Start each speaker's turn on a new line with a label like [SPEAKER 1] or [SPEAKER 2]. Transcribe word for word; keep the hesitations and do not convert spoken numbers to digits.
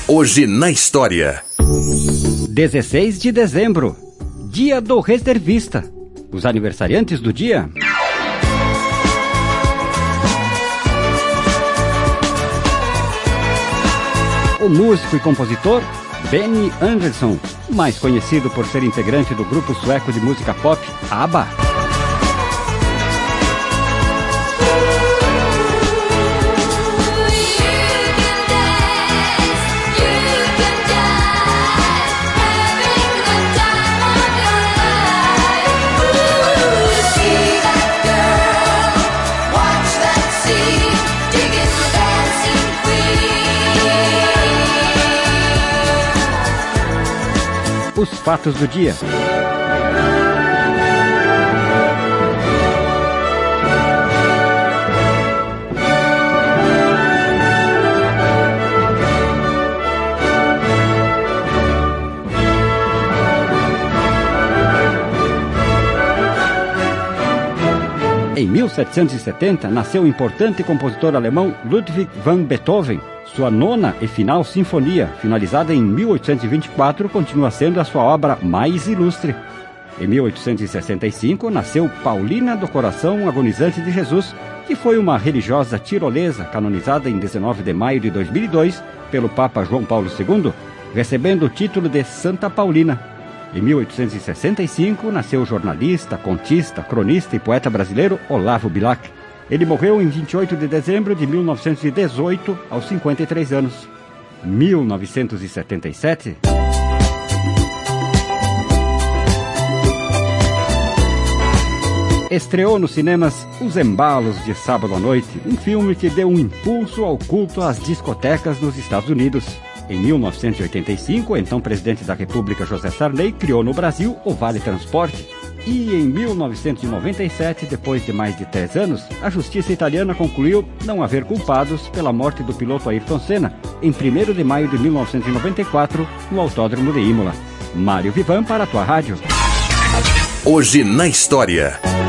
[SPEAKER 1] Hoje na História.
[SPEAKER 2] dezesseis de dezembro, Dia do Reservista. Os aniversariantes do dia: o músico e compositor Benny Andersson, mais conhecido por ser integrante do grupo sueco de música pop ABBA. Os fatos do dia. Em mil setecentos e setenta, nasceu o importante compositor alemão Ludwig van Beethoven. Sua nona e final sinfonia, finalizada em mil oitocentos e vinte e quatro, continua sendo a sua obra mais ilustre. Em mil oitocentos e sessenta e cinco, nasceu Paulina do Coração Agonizante de Jesus, que foi uma religiosa tirolesa canonizada em dezenove de maio de dois mil e dois pelo Papa João Paulo segundo, recebendo o título de Santa Paulina. Em mil oitocentos e sessenta e cinco, nasceu o jornalista, contista, cronista e poeta brasileiro Olavo Bilac. Ele morreu em vinte e oito de dezembro de mil novecentos e dezoito, aos cinquenta e três anos. mil novecentos e setenta e sete... estreou nos cinemas Os Embalos de Sábado à Noite, um filme que deu um impulso ao culto às discotecas nos Estados Unidos. Em mil novecentos e oitenta e cinco, o então presidente da República, José Sarney, criou no Brasil o Vale Transporte. E em mil novecentos e noventa e sete, depois de mais de três anos, a justiça italiana concluiu não haver culpados pela morte do piloto Ayrton Senna, em primeiro de maio de mil novecentos e noventa e quatro, no Autódromo de Imola. Mário Vivan para a tua rádio.
[SPEAKER 1] Hoje na História.